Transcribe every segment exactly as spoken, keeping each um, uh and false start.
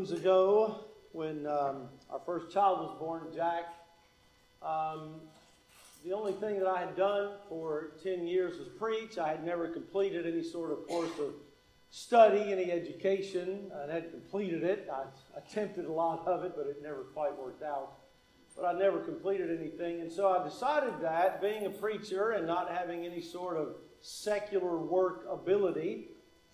moons ago, when um, our first child was born, Jack, um, the only thing that I had done for ten years was preach. I had never completed any sort of course of study, any education. I had completed it. I attempted a lot of it, but it never quite worked out. But I never completed anything. And so I decided that, being a preacher and not having any sort of secular work ability,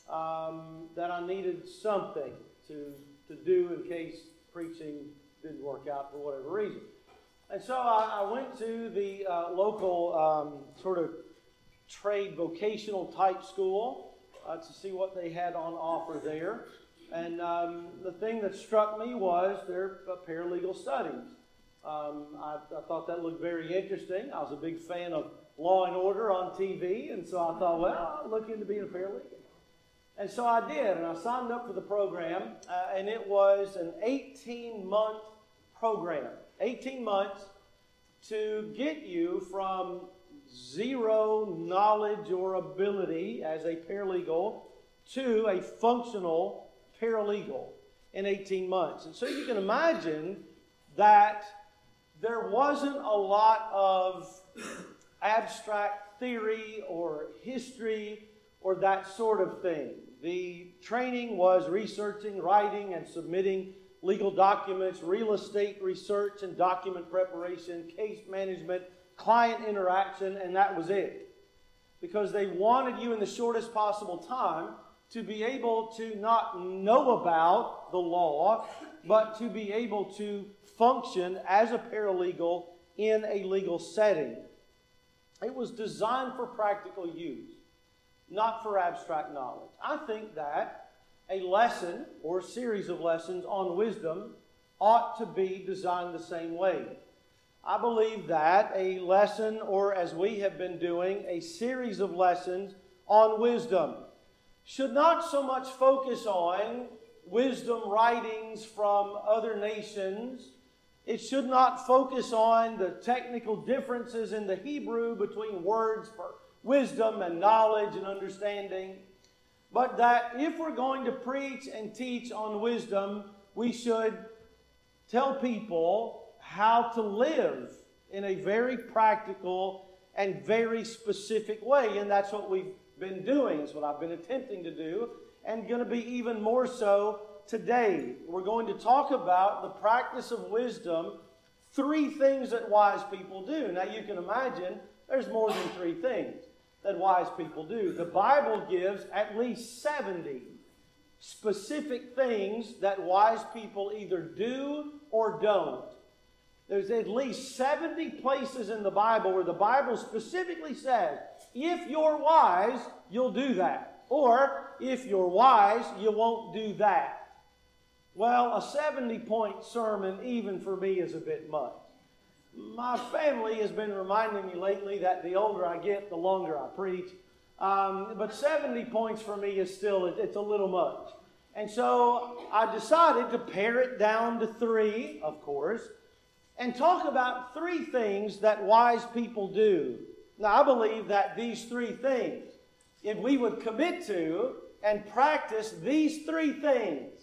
um, that I needed something to, to do in case preaching didn't work out for whatever reason. And so I, I went to the uh, local um, sort of trade vocational type school uh, to see what they had on offer there. And um, the thing that struck me was their uh, paralegal studies. Um, I, I thought that looked very interesting. I was a big fan of Law and Order on T V, and so I thought, well, I'll look into being a paralegal. And so I did, and I signed up for the program, uh, and it was an eighteen-month program. eighteen months to get you from zero knowledge or ability as a paralegal to a functional paralegal in eighteen months. And so you can imagine that there wasn't a lot of abstract theory or history or that sort of thing. The training was researching, writing, and submitting legal documents, real estate research and document preparation, case management, client interaction, and that was it. Because they wanted you in the shortest possible time to be able to not know about the law, but to be able to function as a paralegal in a legal setting. It was designed for practical use, not for abstract knowledge. I think that a lesson or a series of lessons on wisdom ought to be designed the same way. I believe that a lesson, or as we have been doing, a series of lessons on wisdom should not so much focus on wisdom writings from other nations. It should not focus on the technical differences in the Hebrew between words for wisdom and knowledge and understanding. But that if we're going to preach and teach on wisdom, we should tell people how to live in a very practical and very specific way. And that's what we've been doing. It's what I've been attempting to do, and going to be even more so today. We're going to talk about the practice of wisdom, three things that wise people do. Now you can imagine there's more than three things that wise people do. The Bible gives at least seventy specific things that wise people either do or don't. There's at least seventy places in the Bible where the Bible specifically says, if you're wise, you'll do that. Or, if you're wise, you won't do that. Well, a seventy-point sermon, even for me, is a bit much. My family has been reminding me lately that the older I get, the longer I preach. Um, but seventy points for me is still, it's a little much. And so I decided to pare it down to three, of course, and talk about three things that wise people do. Now, I believe that these three things, if we would commit to and practice these three things,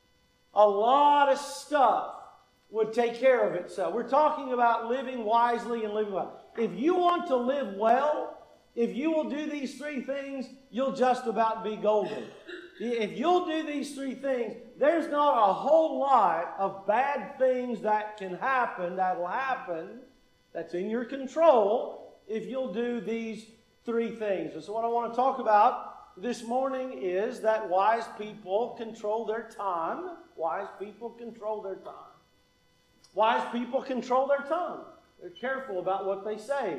a lot of stuff would take care of itself. We're talking about living wisely and living well. If you want to live well, if you will do these three things, you'll just about be golden. If you'll do these three things, there's not a whole lot of bad things that can happen, that'll happen, that's in your control, if you'll do these three things. And so what I want to talk about this morning is that wise people control their time. Wise people control their time. Wise people control their tongue. They're careful about what they say.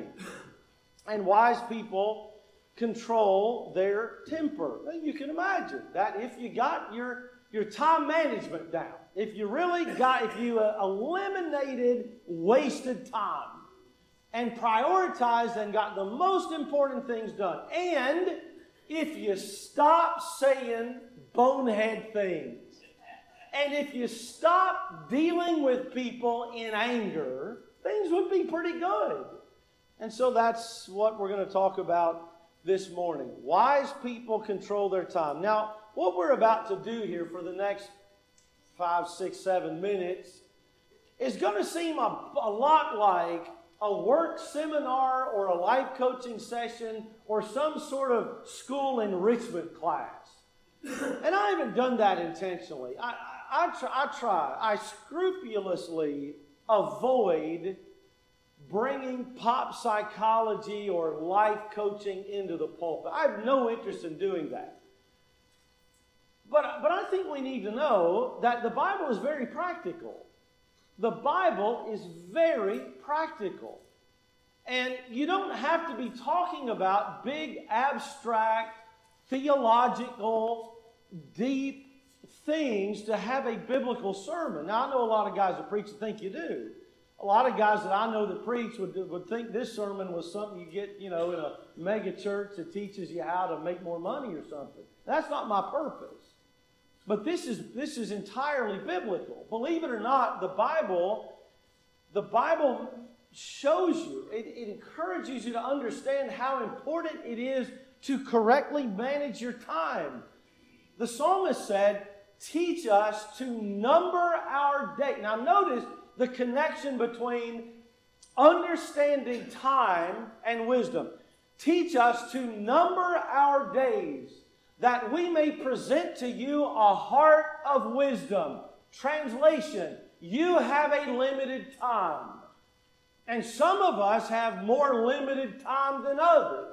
And wise people control their temper. Now you can imagine that if you got your, your time management down, if you really got, if you uh, eliminated wasted time and prioritized and got the most important things done, and if you stop saying bonehead things, and if you stop dealing with people in anger, things would be pretty good. And so that's what we're going to talk about this morning. Wise people control their time. Now, what we're about to do here for the next five, six, seven minutes is going to seem a, a lot like a work seminar or a life coaching session or some sort of school enrichment class. And I haven't done that intentionally. I, I, I, try, I try. I scrupulously avoid bringing pop psychology or life coaching into the pulpit. I have no interest in doing that. But, but I think we need to know that the Bible is very practical. The Bible is very practical. And you don't have to be talking about big, abstract, theological, deep things to have a biblical sermon. Now, I know a lot of guys that preach and think you do. A lot of guys that I know that preach would, would think this sermon was something you get, you know, in a mega church that teaches you how to make more money or something. That's not my purpose. But this is this is entirely biblical. Believe it or not, the Bible, the Bible shows you, it, it encourages you to understand how important it is to correctly manage your time. The psalmist said, teach us to number our day. Now notice the connection between understanding time and wisdom. Teach us to number our days, that we may present to you a heart of wisdom. Translation, you have a limited time. And some of us have more limited time than others.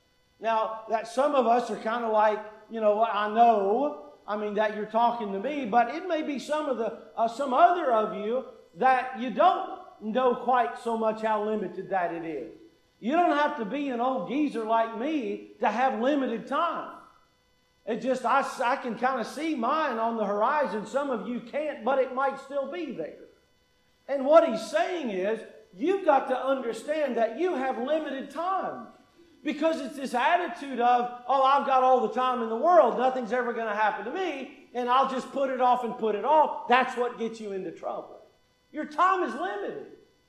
Now, that some of us are kind of like, you know, I know, I mean, that you're talking to me, but it may be some of the, uh, some other of you that you don't know quite so much how limited that it is. You don't have to be an old geezer like me to have limited time. It just, I, I can kind of see mine on the horizon. Some of you can't, but it might still be there. And what he's saying is, you've got to understand that you have limited time. Because it's this attitude of, oh, I've got all the time in the world. Nothing's ever going to happen to me. And I'll just put it off and put it off. That's what gets you into trouble. Your time is limited.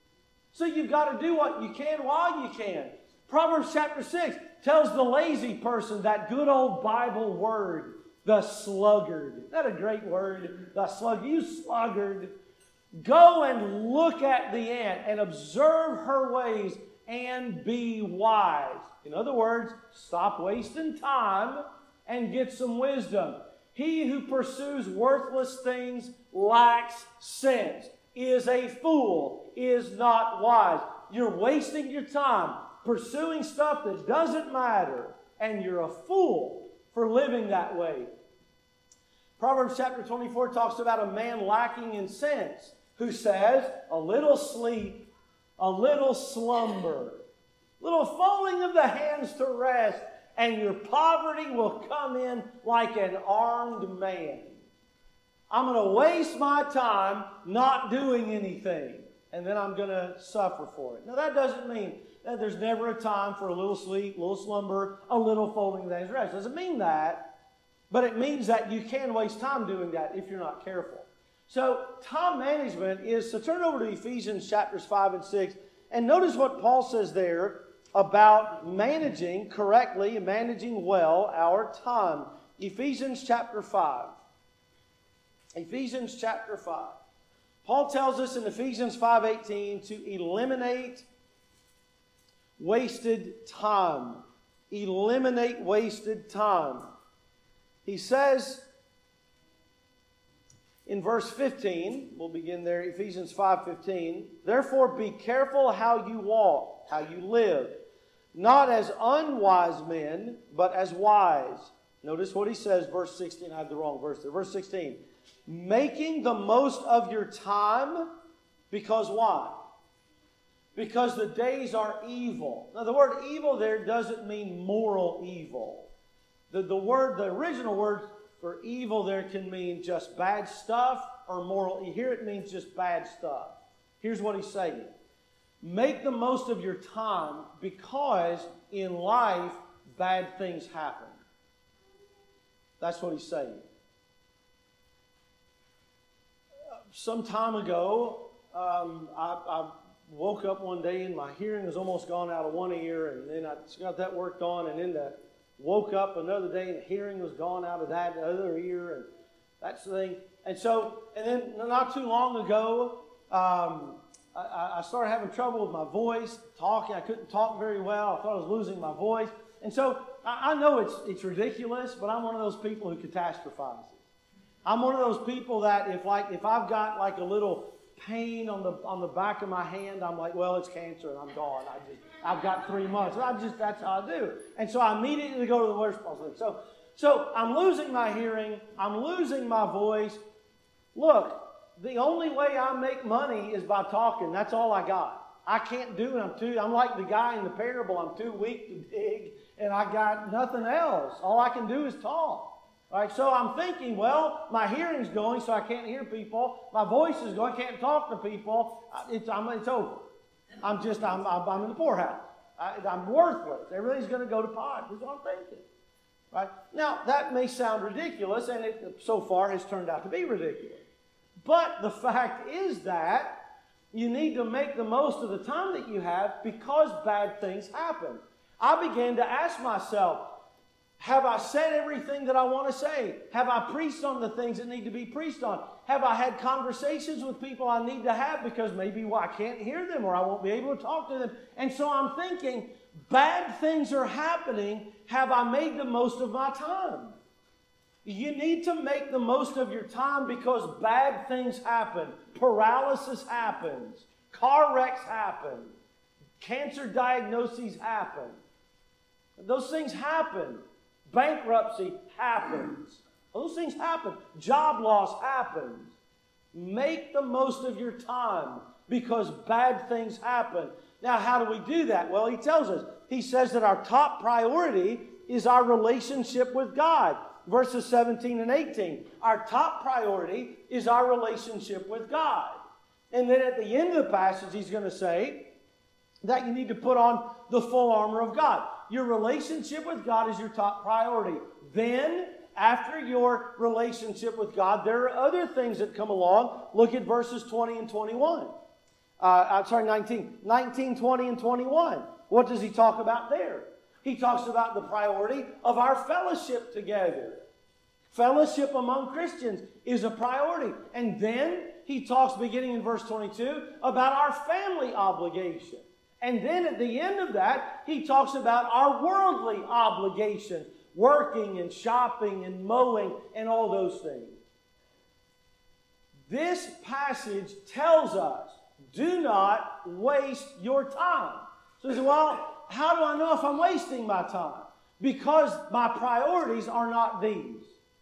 So you've got to do what you can while you can. Proverbs chapter six tells the lazy person that good old Bible word, the sluggard. Isn't that a great word? The sluggard. You sluggard. Go and look at the ant and observe her ways and be wise. In other words, stop wasting time and get some wisdom. He who pursues worthless things lacks sense, is a fool, is not wise. You're wasting your time pursuing stuff that doesn't matter, and you're a fool for living that way. Proverbs chapter twenty-four talks about a man lacking in sense who says, a little sleep, a little slumber, little folding of the hands to rest, and your poverty will come in like an armed man. I'm going to waste my time not doing anything, and then I'm going to suffer for it. Now, that doesn't mean that there's never a time for a little sleep, a little slumber, a little folding of the hands to rest. It doesn't mean that, but it means that you can waste time doing that if you're not careful. So, time management is, so turn over to Ephesians chapters five and six, and notice what Paul says there about managing correctly and managing well our time. Ephesians chapter five. Ephesians chapter five. Paul tells us in Ephesians five eighteen to eliminate wasted time. Eliminate wasted time. He says in verse fifteen, we'll begin there, Ephesians five fifteen, therefore be careful how you walk, how you live, not as unwise men, but as wise. Notice what he says, verse sixteen. I have the wrong verse there. Verse sixteen. Making the most of your time, because why? Because the days are evil. Now, the word evil there doesn't mean moral evil. The, the word, the original word for evil there can mean just bad stuff or moral. Here it means just bad stuff. Here's what he's saying. Make the most of your time because in life, bad things happen. That's what he's saying. Some time ago, um, I, I woke up one day and my hearing was almost gone out of one ear, and then I got that worked on, and then the, woke up another day and the hearing was gone out of that other ear, and That's the thing. And so, and then not too long ago, um, I, I started having trouble with my voice, talking. I couldn't talk very well. I thought I was losing my voice. And so I, I know it's it's ridiculous, but I'm one of those people who catastrophizes. I'm one of those people that if like if I've got like a little pain on the on the back of my hand, I'm like, well, it's cancer and I'm gone. I just I've got three months. I just that's how I do. And so I immediately go to the worst possible. So so I'm losing my hearing. I'm losing my voice. Look, the only way I make money is by talking. That's all I got. I can't do it. I'm too. I'm like the guy in the parable. I'm too weak to dig, and I got nothing else. All I can do is talk. All right. So I'm thinking, well, my hearing's going, so I can't hear people. My voice is going. I can't talk to people. It's I'm, it's over. I'm just. I'm. I'm, I'm in the poorhouse. I, I'm worthless. Everything's going to go to pot. That's what I'm thinking. Right. Now that may sound ridiculous, and it so far has turned out to be ridiculous. But the fact is that you need to make the most of the time that you have because bad things happen. I began to ask myself, have I said everything that I want to say? Have I preached on the things that need to be preached on? Have I had conversations with people I need to have because maybe well, I can't hear them or I won't be able to talk to them? And so I'm thinking, bad things are happening. Have I made the most of my time? You need to make the most of your time because bad things happen. Paralysis happens. Car wrecks happen. Cancer diagnoses happen. Those things happen. Bankruptcy happens. Those things happen. Job loss happens. Make the most of your time because bad things happen. Now, how do we do that? Well, he tells us. He says that our top priority is our relationship with God. Verses seventeen and eighteen. Our top priority is our relationship with God. And then at the end of the passage, he's going to say that you need to put on the full armor of God. Your relationship with God is your top priority. Then, after your relationship with God, there are other things that come along. Look at verses twenty and twenty-one. Uh, I'm sorry, nineteen. nineteen, twenty, and twenty-one. What does he talk about there? He talks about the priority of our fellowship together. Fellowship among Christians is a priority. And then he talks, beginning in verse twenty-two, about our family obligation. And then at the end of that, he talks about our worldly obligation, working and shopping and mowing and all those things. This passage tells us, do not waste your time. So he says, well, how do I know if I'm wasting my time? Because my priorities are not these.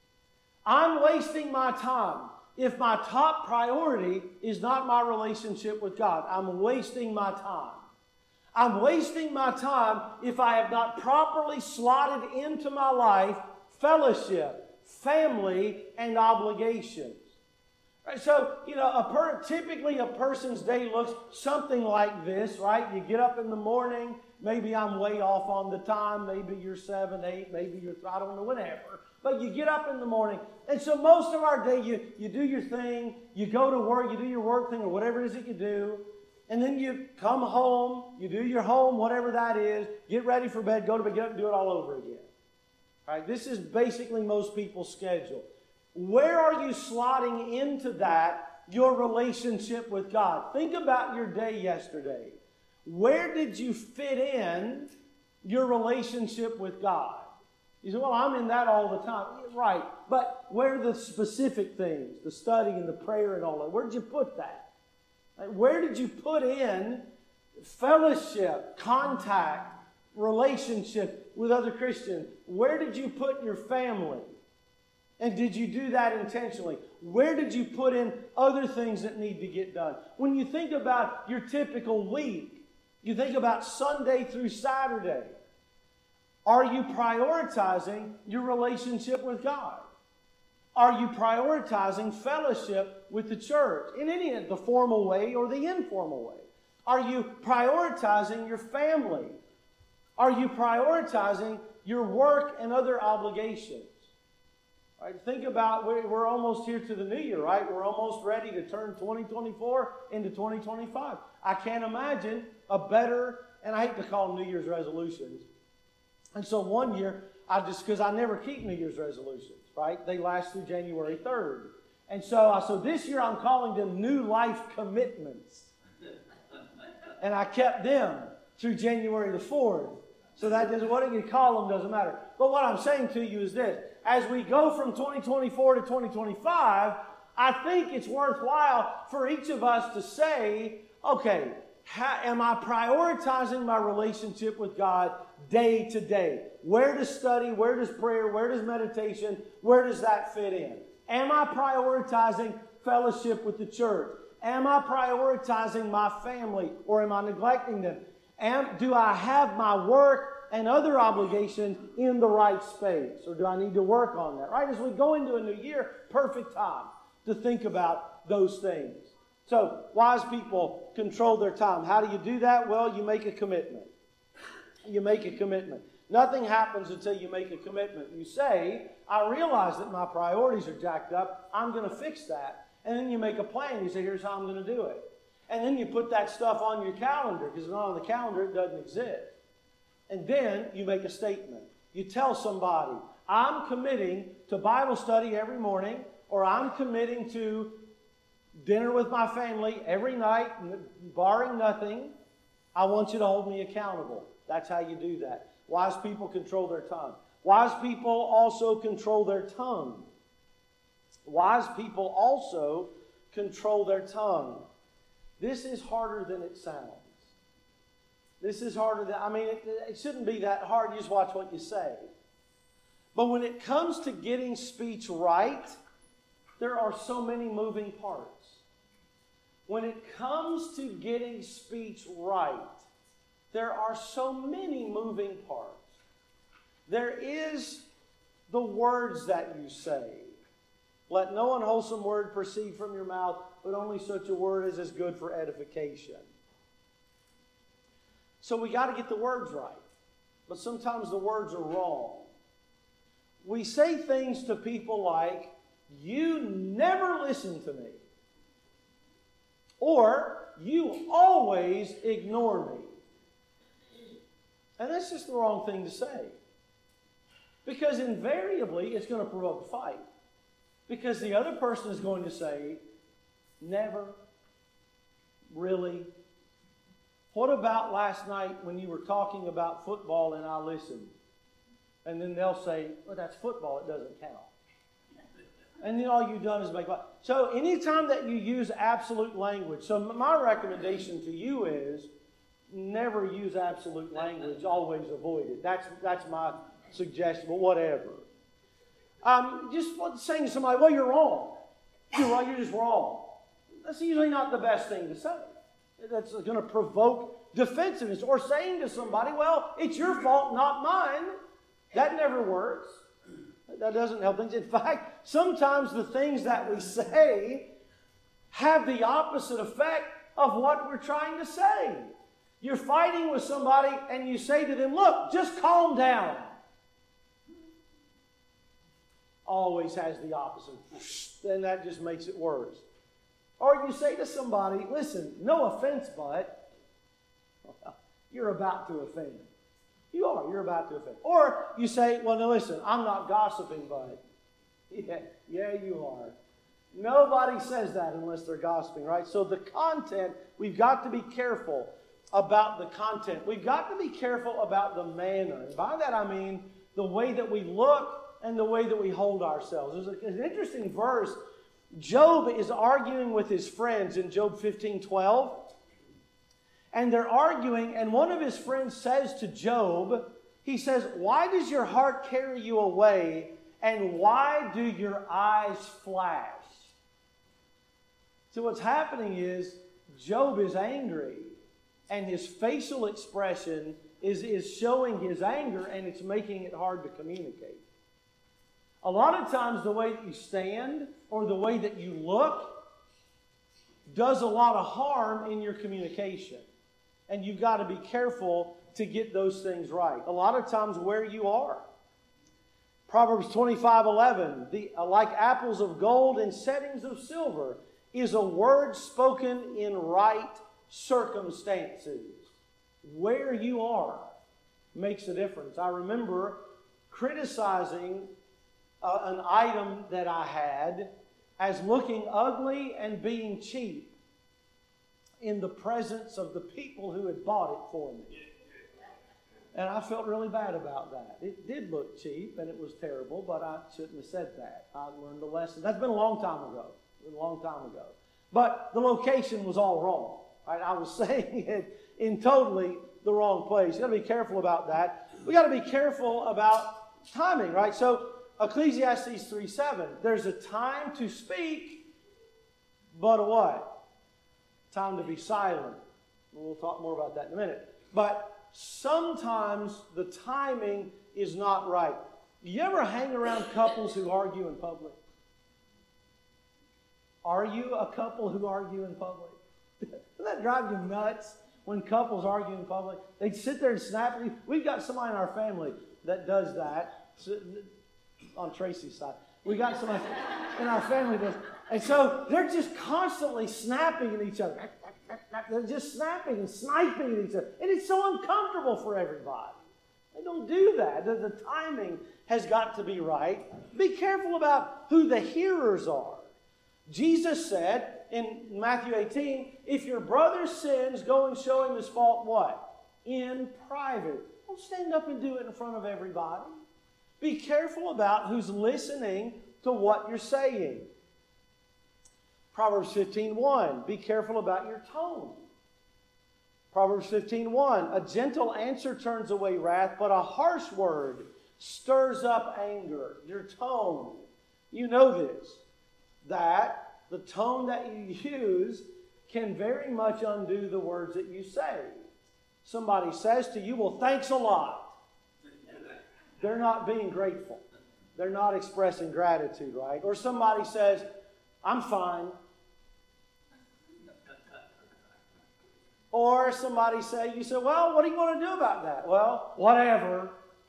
I'm wasting my time if my top priority is not my relationship with God. I'm wasting my time. I'm wasting my time if I have not properly slotted into my life fellowship, family, and obligations. Right, so, you know, a per, typically a person's day looks something like this, right? You get up in the morning. Maybe I'm way off on the time. Maybe you're seven, eight. Maybe you're, I don't know, whatever. But you get up in the morning. And so most of our day, you, you do your thing. You go to work. You do your work thing or whatever it is that you do. And then you come home. You do your home, whatever that is. Get ready for bed. Go to bed. Get up and do it all over again. All right? This is basically most people's schedule. Where are you slotting into that, your relationship with God? Think about your day yesterday. Where did you fit in your relationship with God? You say, well, I'm in that all the time. Right. But where are the specific things, the study and the prayer and all that? Where did you put that? Where did you put in fellowship, contact, relationship with other Christians? Where did you put your family? And did you do that intentionally? Where did you put in other things that need to get done? When you think about your typical week, you think about Sunday through Saturday. Are you prioritizing your relationship with God? Are you prioritizing fellowship with the church in any the formal way or the informal way? Are you prioritizing your family? Are you prioritizing your work and other obligations? Right, think about, we're, we're almost here to the new year, right? We're almost ready to turn twenty twenty-four into twenty twenty-five. I can't imagine a better, and I hate to call them New Year's resolutions. And so one year, I just, because I never keep New Year's resolutions. right? They last through January third. And so, uh, so this year I'm calling them New Life Commitments. And I kept them through January the fourth. So that doesn't, what you call them doesn't matter. But what I'm saying to you is this. As we go from twenty twenty-four to twenty twenty-five, I think it's worthwhile for each of us to say, okay, how, am I prioritizing my relationship with God day to day? Where does study, where does prayer, where does meditation, where does that fit in? Am I prioritizing fellowship with the church? Am I prioritizing my family, or am I neglecting them? Am, do I have my work and other obligations in the right space, or do I need to work on that? Right? As we go into a new year, perfect time to think about those things. So, wise people control their time. How do you do that? Well, you make a commitment. You make a commitment. Nothing happens until you make a commitment. You say, I realize that my priorities are jacked up. I'm going to fix that. And then you make a plan. You say, here's how I'm going to do it. And then you put that stuff on your calendar, because it's not on the calendar, it doesn't exist. And then you make a statement. You tell somebody, I'm committing to Bible study every morning, or I'm committing to dinner with my family every night, barring nothing. I want you to hold me accountable. That's how you do that. Wise people control their time. Wise people also control their tongue. Wise people also control their tongue. This is harder than it sounds. This is harder than, I mean, it, it shouldn't be that hard. You just watch what you say. But when it comes to getting speech right, there are so many moving parts. When it comes to getting speech right, there are so many moving parts. There is the words that you say. Let no unwholesome word proceed from your mouth, but only such a word as is good for edification. So we got to get the words right. But sometimes the words are wrong. We say things to people like, you never listen to me. Or, you always ignore me. And that's just the wrong thing to say. Because invariably, it's going to provoke a fight. Because the other person is going to say, never, really. What about last night when you were talking about football and I listened? And then they'll say, well, that's football, it doesn't count. And then all you've done is make fun. So anytime that you use absolute language, so my recommendation to you is never use absolute language, always avoid it. That's, that's my suggestion, but whatever. Um, just saying to somebody, well, you're wrong. You're wrong, you're just wrong. That's usually not the best thing to say. That's going to provoke defensiveness. Or saying to somebody, well, it's your fault, not mine. That never works. That doesn't help things. In fact, sometimes the things that we say have the opposite effect of what we're trying to say. You're fighting with somebody and you say to them, look, just calm down. Always has the opposite. Then that just makes it worse. Or you say to somebody, listen, no offense, but well, you're about to offend. You are. You're about to offend. Or you say, well, now listen, I'm not gossiping, but yeah, yeah, you are. Nobody says that unless they're gossiping, right? So the content, we've got to be careful about the content. We've got to be careful about the manner. And by that I mean the way that we look and the way that we hold ourselves. There's an interesting verse. Job is arguing with his friends in Job fifteen twelve. And they're arguing, and one of his friends says to Job, he says, why does your heart carry you away, and why do your eyes flash? So what's happening is, Job is angry, and his facial expression is, is showing his anger, and it's making it hard to communicate. A lot of times the way that you stand, or the way that you look, does a lot of harm in your communication. And you've got to be careful to get those things right. A lot of times where you are. Proverbs twenty-five eleven, the, uh, like apples of gold and settings of silver is a word spoken in right circumstances. Where you are makes a difference. I remember criticizing uh, an item that I had as looking ugly and being cheap in the presence of the people who had bought it for me. And I felt really bad about that. It did look cheap and it was terrible, but I shouldn't have said that. I learned a lesson. That's been a long time ago. It was a long time ago. But the location was all wrong. Right? I was saying it in totally the wrong place. You've got to be careful about that. We've got to be careful about timing, right? So Ecclesiastes three seven, there's a time to speak, but a what? Time to be silent. We'll talk more about that in a minute. But sometimes the timing is not right. You ever hang around couples who argue in public? Are you a couple who argue in public? Doesn't that drive you nuts when couples argue in public? They sit there and snap at you. We've got somebody in our family that does that. On Tracy's side. We got somebody in our family that does. And so they're just constantly snapping at each other. They're just snapping and sniping at each other. And it's so uncomfortable for everybody. They don't do that. The, the timing has got to be right. Be careful about who the hearers are. Jesus said in Matthew eighteen, if your brother sins, go and show him his fault what? In private. Don't stand up and do it in front of everybody. Be careful about who's listening to what you're saying. Proverbs fifteen one, be careful about your tone. Proverbs fifteen one, a gentle answer turns away wrath, but a harsh word stirs up anger. Your tone. You know this, that the tone that you use can very much undo the words that you say. Somebody says to you, well, thanks a lot. They're not being grateful. They're not expressing gratitude, right? Or somebody says, I'm fine. Or somebody say, you say, well, what do you want to do about that? Well, whatever.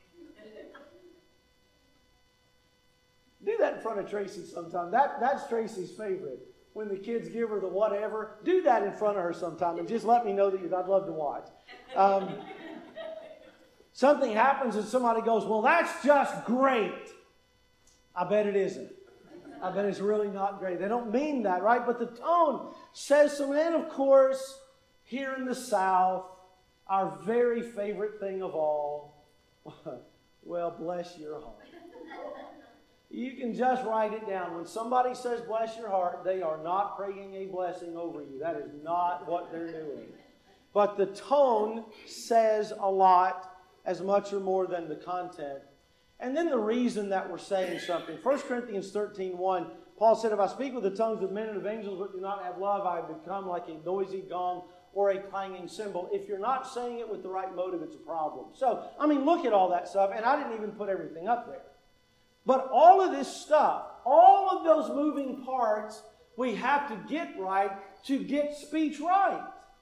Do that in front of Tracy sometime. That, that's Tracy's favorite. When the kids give her the whatever, do that in front of her sometime and just let me know that you, I'd love to watch. Um, something happens and somebody goes, well, that's just great. I bet it isn't. I bet it's really not great. They don't mean that, right? But the tone says so. And of course, here in the South, our very favorite thing of all, well, bless your heart. You can just write it down. When somebody says bless your heart, they are not praying a blessing over you. That is not what they're doing. But the tone says a lot, as much or more than the content. And then the reason that we're saying something. First Corinthians thirteen one, Paul said, if I speak with the tongues of men and of angels but do not have love, I have become like a noisy gong or a clanging cymbal. If you're not saying it with the right motive, it's a problem. So, I mean, look at all that stuff. And I didn't even put everything up there. But all of this stuff, all of those moving parts, we have to get right to get speech right.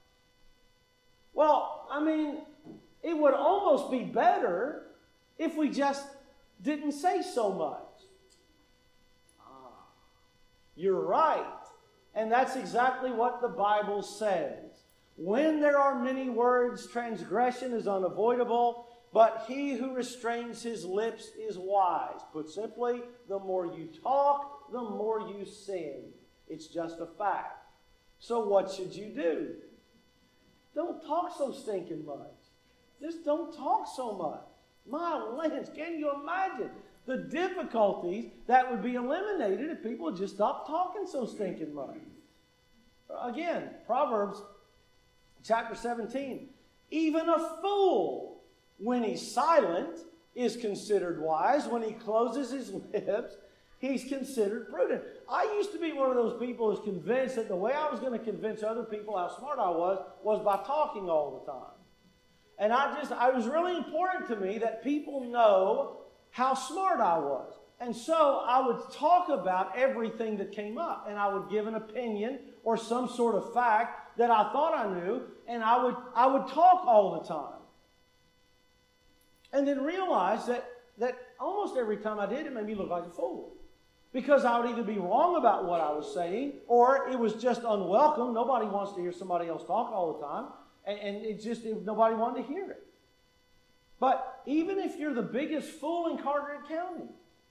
Well, I mean, it would almost be better if we just didn't say so much. Ah, you're right. And that's exactly what the Bible says. When there are many words, transgression is unavoidable. But he who restrains his lips is wise. Put simply, the more you talk, the more you sin. It's just a fact. So what should you do? Don't talk so stinking much. Just don't talk so much. My lands, can you imagine the difficulties that would be eliminated if people would just stop talking so stinking much? Again, Proverbs chapter seventeen. Even a fool, when he's silent, is considered wise. When he closes his lips, he's considered prudent. I used to be one of those people who's convinced that the way I was going to convince other people how smart I was was by talking all the time. And I just, it was really important to me that people know how smart I was. And so I would talk about everything that came up, and I would give an opinion or some sort of fact that I thought I knew, and I would, I would talk all the time. And then realize that, that almost every time I did, it made me look like a fool. Because I would either be wrong about what I was saying, or it was just unwelcome. Nobody wants to hear somebody else talk all the time. And, and it just, it, nobody wanted to hear it. But even if you're the biggest fool in Carteret County,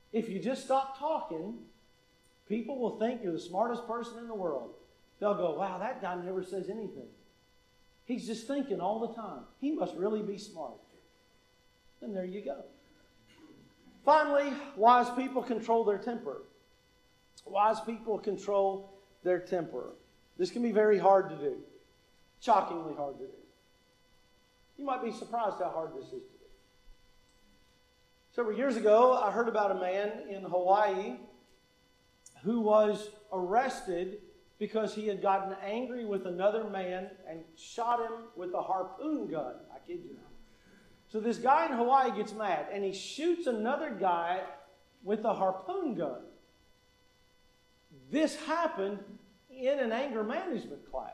If you just stop talking, people will think you're the smartest person in the world. They'll go, wow, that guy never says anything. He's just thinking all the time. He must really be smart. And there you go. Finally, wise people control their temper. Wise people control their temper. This can be very hard to do. Shockingly hard to do. You might be surprised how hard this is to do. Several years ago, I heard about a man in Hawaii who was arrested because he had gotten angry with another man and shot him with a harpoon gun. I kid you not. So this guy in Hawaii gets mad and he shoots another guy with a harpoon gun. This happened in an anger management class.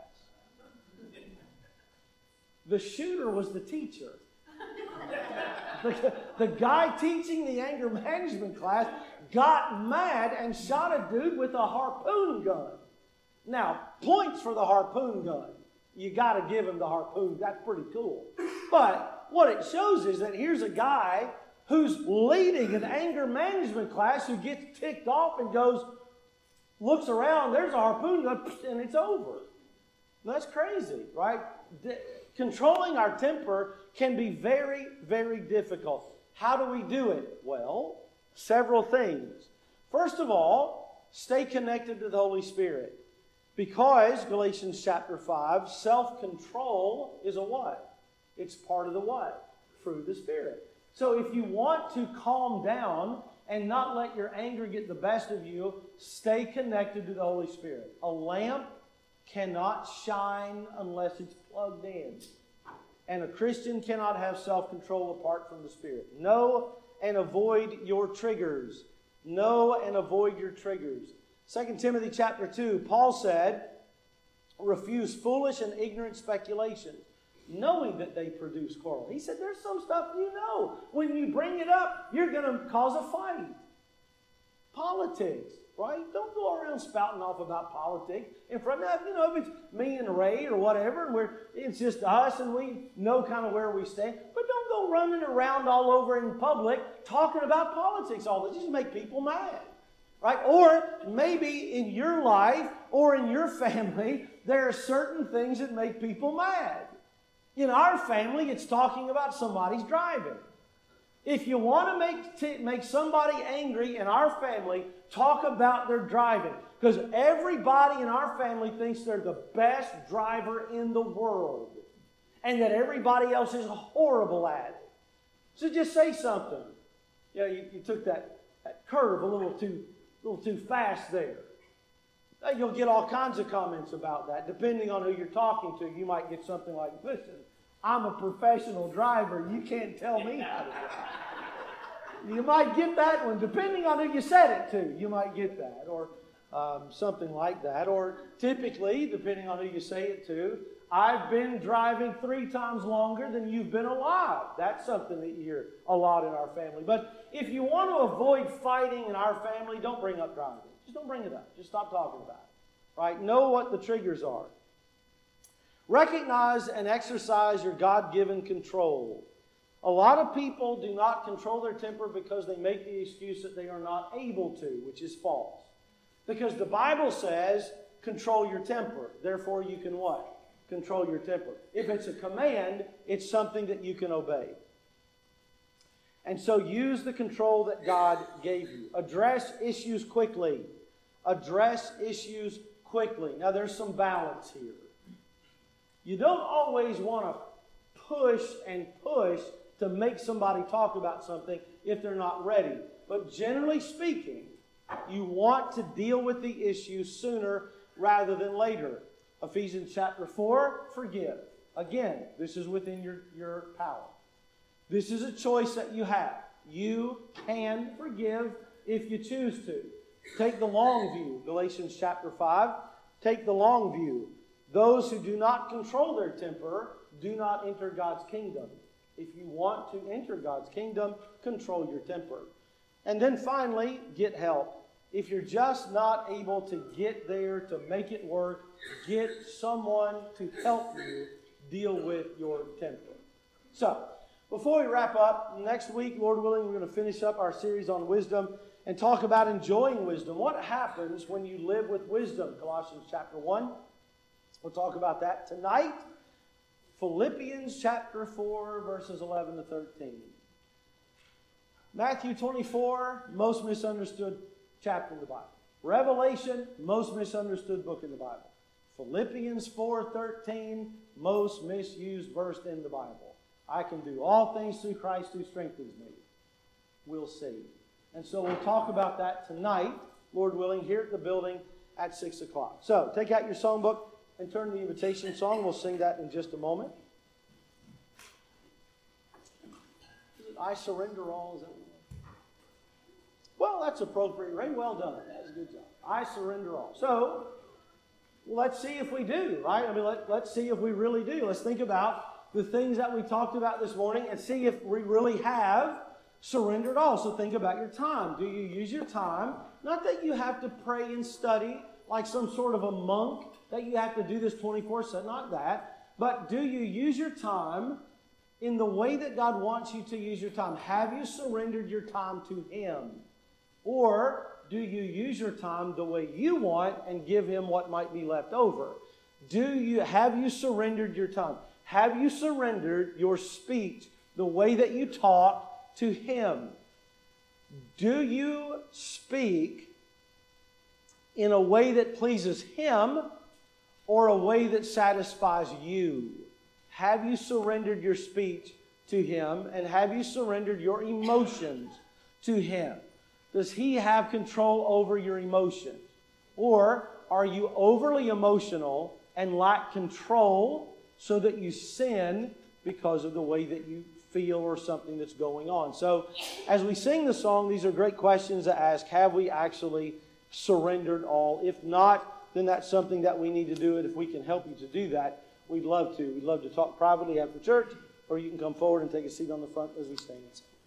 The shooter was the teacher. The, the guy teaching the anger management class got mad and shot a dude with a harpoon gun. Now, points for the harpoon gun. You got to give him the harpoon. That's pretty cool. But what it shows is that here's a guy who's leading an anger management class who gets ticked off and goes, looks around, there's a harpoon gun, and it's over. That's crazy, right? D- controlling our temper can be very, very difficult. How do we do it? Well, several things. First of all, stay connected to the Holy Spirit. Because, Galatians chapter five, self-control is a what? It's part of the what? Fruit of the Spirit. So if you want to calm down and not let your anger get the best of you, stay connected to the Holy Spirit. A lamp cannot shine unless it's plugged in. And a Christian cannot have self-control apart from the Spirit. Know and avoid your triggers. Know and avoid your triggers. Second Timothy chapter two, Paul said, refuse foolish and ignorant speculations, knowing that they produce quarrel. He said, there's some stuff you know. When you bring it up, you're going to cause a fight. Politics, right? Don't go around spouting off about politics in front of, you know, if it's me and Ray or whatever, and we're, it's just us and we know kind of where we stand. But don't go running around all over in public talking about politics all the time. Just make people mad. Right? Or maybe in your life or in your family, there are certain things that make people mad. In our family, it's talking about somebody's driving. If you want to make, t- make somebody angry in our family, talk about their driving. Because everybody in our family thinks they're the best driver in the world. And that everybody else is horrible at it. So just say something. You know, you, you took that, that curve a little too A little too fast there. You'll get all kinds of comments about that. Depending on who you're talking to, you might get something like, listen, I'm a professional driver. You can't tell me how to drive. You might get that one. Depending on who you said it to, you might get that. Or um, something like that. Or typically, depending on who you say it to, I've been driving three times longer than you've been alive. That's something that you hear a lot in our family. But if you want to avoid fighting in our family, don't bring up driving. Just don't bring it up. Just stop talking about it. Right? Know what the triggers are. Recognize and exercise your God-given control. A lot of people do not control their temper because they make the excuse that they are not able to, which is false. Because the Bible says, control your temper. Therefore, you can what? Control your temper. If it's a command, it's something that you can obey. And so use the control that God gave you. Address issues quickly. Address issues quickly. Now there's some balance here. You don't always want to push and push to make somebody talk about something if they're not ready. But generally speaking, you want to deal with the issue sooner rather than later. Ephesians chapter four, forgive. Again, this is within your, your power. This is a choice that you have. You can forgive if you choose to. Take the long view. Galatians chapter five, take the long view. Those who do not control their temper do not enter God's kingdom. If you want to enter God's kingdom, control your temper. And then finally, get help. If you're just not able to get there, to make it work, get someone to help you deal with your temper. So, before we wrap up, next week, Lord willing, we're going to finish up our series on wisdom. and talk about enjoying wisdom. What happens when you live with wisdom? Colossians chapter one. We'll talk about that tonight. Philippians chapter four, verses eleven to thirteen. Matthew twenty-four, most misunderstood chapter in the Bible. Revelation, most misunderstood book in the Bible. Philippians four thirteen, most misused verse in the Bible. I can do all things through Christ who strengthens me. We'll see. And so we'll talk about that tonight, Lord willing, here at the building at six o'clock. So take out your songbook and turn to the invitation song. We'll sing that in just a moment. I surrender all. Is that well, that's appropriate, Ray. Well done. That's a good job. I surrender all. So, let's see if we do, right? I mean, let, let's see if we really do. Let's think about the things that we talked about this morning and see if we really have surrendered all. So think about your time. Do you use your time? Not that you have to pray and study like some sort of a monk, that you have to do this twenty-four seven, not that. But do you use your time in the way that God wants you to use your time? Have you surrendered your time to Him? Or do you use your time the way you want and give Him what might be left over? Do you, have you surrendered your time? Have you surrendered your speech, the way that you talk, to Him? Do you speak in a way that pleases Him or a way that satisfies you? Have you surrendered your speech to Him, and have you surrendered your emotions to Him? Does He have control over your emotions? Or are you overly emotional and lack control so that you sin because of the way that you feel or something that's going on? So as we sing the song, these are great questions to ask. Have we actually surrendered all? If not, then that's something that we need to do. And if we can help you to do that, we'd love to. We'd love to talk privately after church, or you can come forward and take a seat on the front as we stand and sing.